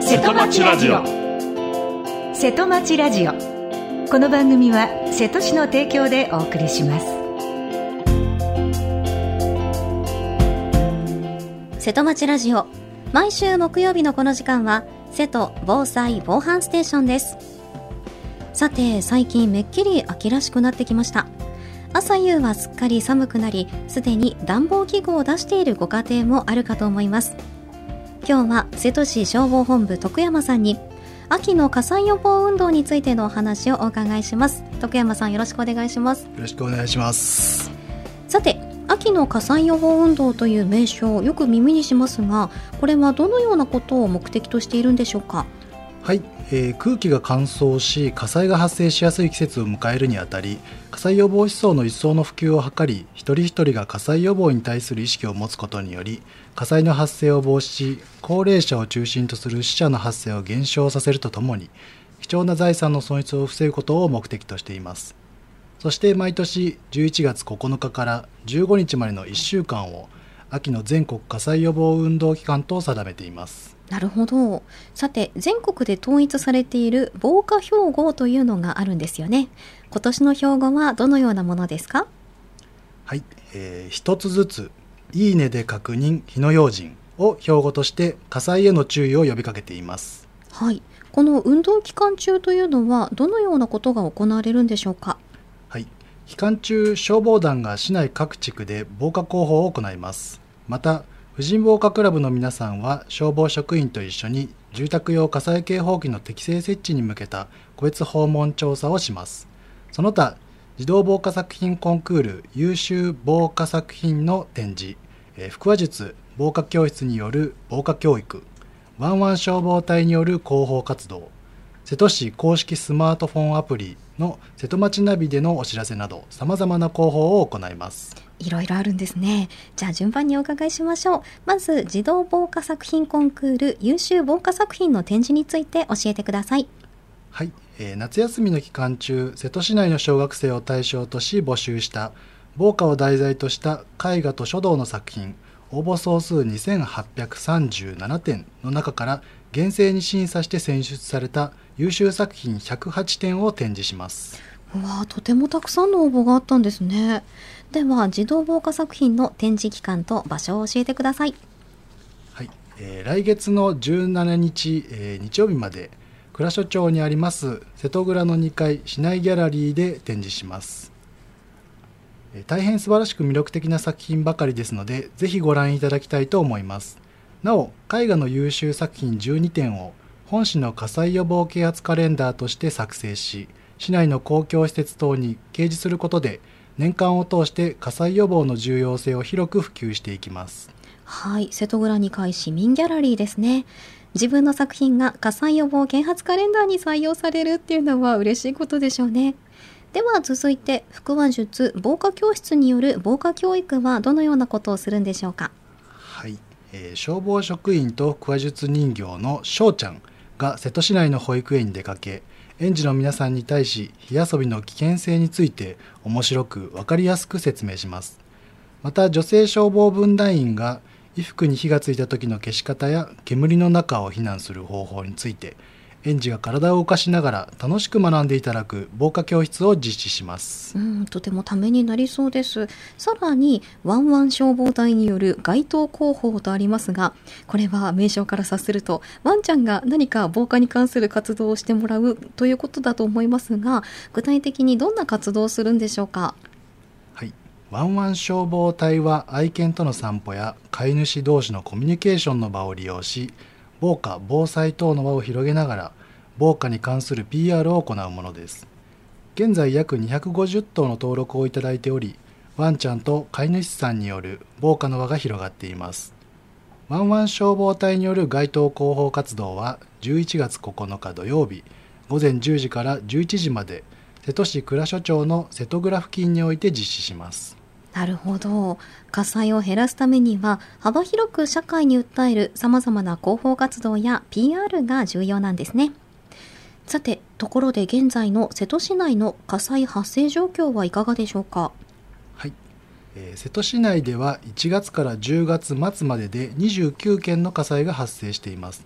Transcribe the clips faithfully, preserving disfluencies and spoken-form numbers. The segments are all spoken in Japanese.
瀬戸町ラジオ。 瀬戸町ラジオ、この番組は瀬戸市の提供でお送りします。 瀬戸町ラジオ、毎週木曜日のこの時間は瀬戸防災防犯ステーションです。さて、最近めっきり秋らしくなってきました。朝夕はすっかり寒くなり、すでに暖房器具を出しているご家庭もあるかと思います。今日は瀬戸市消防本部徳山さんに秋の火災予防運動についてのお話をお伺いします。徳山さん、よろしくお願いします。 よろしくお願いします。 さて、秋の火災予防運動という名称、よく耳にしますが、これはどのようなことを目的としているんでしょうか？ はい、えー、空気が乾燥し火災が発生しやすい季節を迎えるにあたり、火災予防思想の一層の普及を図り、一人一人が火災予防に対する意識を持つことにより、火災の発生を防止し、高齢者を中心とする死者の発生を減少させるとともに、貴重な財産の損失を防ぐことを目的としています。そして毎年じゅういちがつここのかからじゅうごにちまでのいっしゅうかんを秋の全国火災予防運動期間と定めています。 なるほど。さて、全国で統一されている防火標語というのがあるんですよね。今年の標語はどのようなものですか？ はい、えー、一つずついいねで確認火の用心を標語として火災への注意を呼びかけています。 はい、この運動期間中というのはどのようなことが行われるんでしょうか？ はい、期間中、消防団が市内各地区で防火広報を行います。また、婦人防火クラブの皆さんは消防職員と一緒に住宅用火災警報器の適正設置に向けた個別訪問調査をします。その他、児童防火作品コンクール優秀防火作品の展示、腹話術防火教室による防火教育、ワンワン消防隊による広報活動、瀬戸市公式スマートフォンアプリの瀬戸町ナビでのお知らせなど、様々な広報を行います。 いろいろあるんですね。じゃあ順番にお伺いしましょう。まず、児童防火作品コンクール優秀防火作品の展示について教えてください。 はい、えー、夏休みの期間中、瀬戸市内の小学生を対象とし募集した防火を題材とした絵画と書道の作品、応募総数にせんはっぴゃくさんじゅうななてんの中から厳正に審査して選出された優秀作品ひゃくはちてんを展示します。 うわ、とてもたくさんの応募があったんですね。では、児童防火作品の展示期間と場所を教えてください。 はい、えー、来月のじゅうしちにち、えー、日曜日まで倉所町にあります瀬戸蔵のにかい市内ギャラリーで展示します。えー、大変素晴らしく魅力的な作品ばかりですので、ぜひご覧いただきたいと思います。なお、絵画の優秀作品じゅうにてんを本市の火災予防啓発カレンダーとして作成し、市内の公共施設等に掲示することで、年間を通して火災予防の重要性を広く普及していきます。 はい、瀬戸蔵にかい市民ギャラリーですね。自分の作品が火災予防啓発カレンダーに採用されるっていうのは嬉しいことでしょうね。では続いて、腹話術防火教室による防火教育はどのようなことをするんでしょうか？ はい、えー、消防職員と腹話術人形のしょうちゃんが瀬戸市内の保育園に出かけ、園児の皆さんに対し火遊びの危険性について面白く分かりやすく説明します。また、女性消防分団員が衣服に火がついた時の消し方や煙の中を避難する方法について、園児が体を動かしながら楽しく学んでいただく防火教室を実施します。 うん、とてもためになりそうです。さらに、ワンワン消防隊による街頭広報とありますが、これは名称から察すると、ワンちゃんが何か防火に関する活動をしてもらうということだと思いますが、具体的にどんな活動をするんでしょうか？ はい、ワンワン消防隊は愛犬との散歩や飼い主同士のコミュニケーションの場を利用し、防火・防災等の輪を広げながら防火に関する ピーアール を行うものです。現在約にひゃくごじゅっとうの登録をいただいており、ワンちゃんと飼い主さんによる防火の輪が広がっています。ワンワン消防隊による街頭広報活動はじゅういちがつここのか土曜日ごぜんじゅうじからじゅういちじまで、瀬戸市倉所町の瀬戸蔵付近において実施します。 なるほど。火災を減らすためには幅広く社会に訴えるさまざまな広報活動や ピーアール が重要なんですね。さて、ところで現在の瀬戸市内の火災発生状況はいかがでしょうか？ はい、えー、瀬戸市内ではいちがつからじゅうがつまつまででにじゅうきゅうけんの火災が発生しています。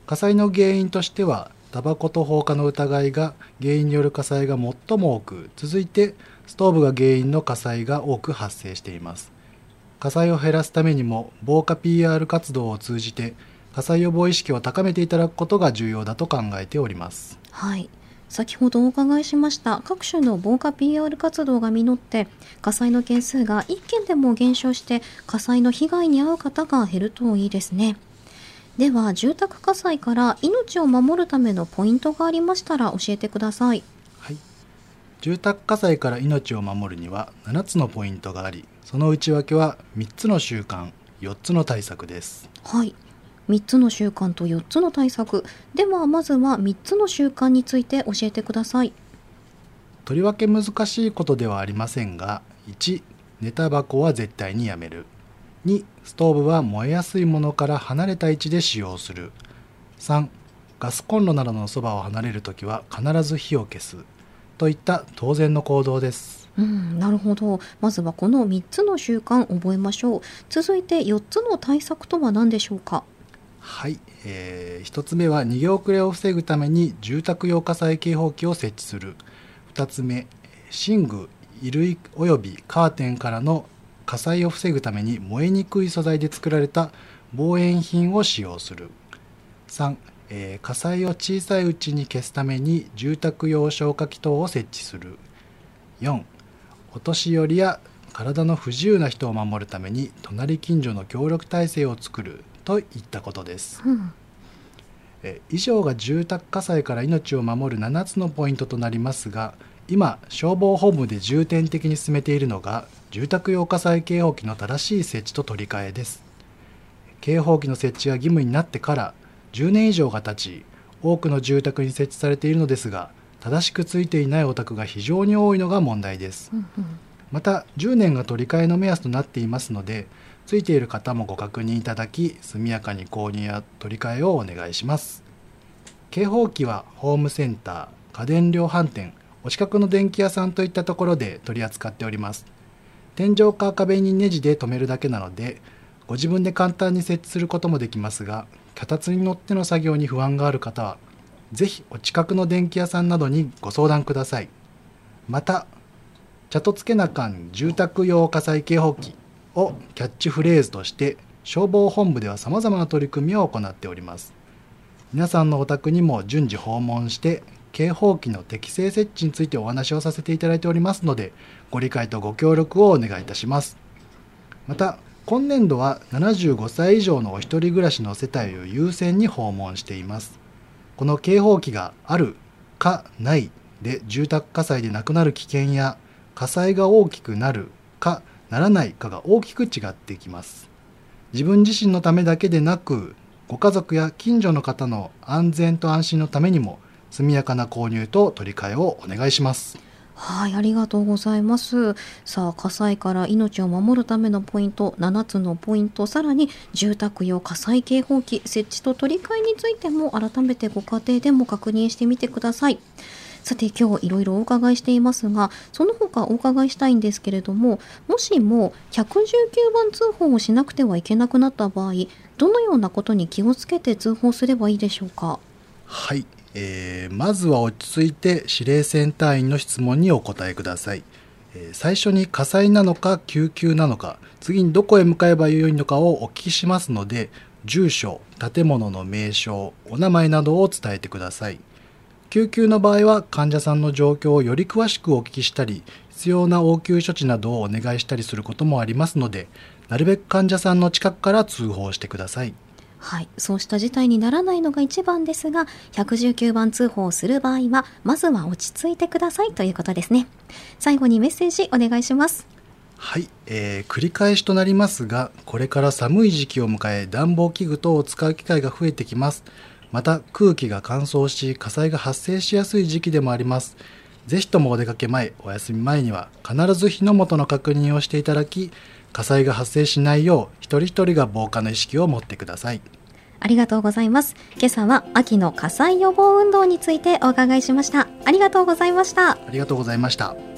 火災の原因としてはタバコと放火の疑いが原因による火災が最も多く、続いてストーブが原因の火災が多く発生しています。火災を減らすためにも防火 ピーアール 活動を通じて火災予防意識を高めていただくことが重要だと考えております。 はい、先ほどお伺いしました各種の防火 ピーアール 活動が実って火災の件数がいっけんでも減少して火災の被害に遭う方が減るといいですね。では住宅火災から命を守るためのポイントがありましたら教えてください。 はい、住宅火災から命を守るにはななつのポイントがあり、その内訳はみっつの習慣、よっつの対策です。 はい、みっつの習慣とよっつの対策では、まずはみっつの習慣について教えてください。 とりわけ難しいことではありませんが、いち、寝タバコは絶対にやめる。に、ストーブは燃えやすいものから離れた位置で使用する。さん、ガスコンロなどのそばを離れるときは必ず火を消す。といった当然の行動です。 うん、なるほど。まずはこのみっつの習慣覚えましょう。続いてよっつの対策とは何でしょうか。 はい、えー、ひとつめは逃げ遅れを防ぐために住宅用火災警報器を設置する。ふたつめ、寝具、衣類およびカーテンからの火災を防ぐために燃えにくい素材で作られた防煙品を使用する。さん、えー、火災を小さいうちに消すために住宅用消火器等を設置する。よん、お年寄りや体の不自由な人を守るために隣近所の協力体制を作るといったことです。 うん、 え以上が住宅火災から命を守るななつのポイントとなりますが、今消防本部で重点的に進めているのが住宅用火災警報器の正しい設置と取り替えです。警報器の設置が義務になってからじゅうねん以上が経ち、多くの住宅に設置されているのですが、正しくついていないお宅が非常に多いのが問題です。 うんうん、 またじゅうねんが取り替えの目安となっていますので、ついている方もご確認いただき、速やかに購入や取り替えをお願いします。警報器はホームセンター、家電量販店、お近くの電気屋さんといったところで取り扱っております。天井か壁にネジで留めるだけなので、ご自分で簡単に設置することもできますが、脚立に乗っての作業に不安がある方は、ぜひお近くの電気屋さんなどにご相談ください。また、茶とつけなかん住宅用火災警報器をキャッチフレーズとして、消防本部では様々な取り組みを行っております。皆さんのお宅にも順次訪問して、警報器の適正設置についてお話をさせていただいておりますので、ご理解とご協力をお願いいたします。また、今年度はななじゅうごさい以上のお一人暮らしの世帯を優先に訪問しています。この警報器があるかないで住宅火災で亡くなる危険や火災が大きくなるかならないかが大きく違ってきます。自分自身のためだけでなく、ご家族や近所の方の安全と安心のためにも速やかな購入と取り替えをお願いします。 はい、ありがとうございます。さあ、火災から命を守るためのポイントななつのポイント、さらに住宅用火災警報器設置と取り替えについても改めてご家庭でも確認してみてください。さて、今日いろいろお伺いしていますが、その他お伺いしたいんですけれども、もしもひゃくじゅうきゅうばん通報をしなくてはいけなくなった場合、どのようなことに気をつけて通報すればいいでしょうか。 はい、えー、まずは落ち着いて指令センター員の質問にお答えください。えー、最初に火災なのか救急なのか、次にどこへ向かえばよいのかをお聞きしますので、住所、建物の名称、お名前などを伝えてください。救急の場合は患者さんの状況をより詳しくお聞きしたり、必要な応急処置などをお願いしたりすることもありますので、なるべく患者さんの近くから通報してください。 はい、そうした事態にならないのが一番ですが、ひゃくじゅうきゅうばん通報をする場合はまずは落ち着いてくださいということですね。最後にメッセージお願いします。 はい、えー、繰り返しとなりますが、これから寒い時期を迎え暖房器具等を使う機会が増えてきます。また空気が乾燥し火災が発生しやすい時期でもあります。ぜひともお出かけ前、お休み前には必ず火の元の確認をしていただき、火災が発生しないよう一人一人が防火の意識を持ってください。 ありがとうございます。今朝は秋の火災予防運動についてお伺いしました。ありがとうございました。 ありがとうございました。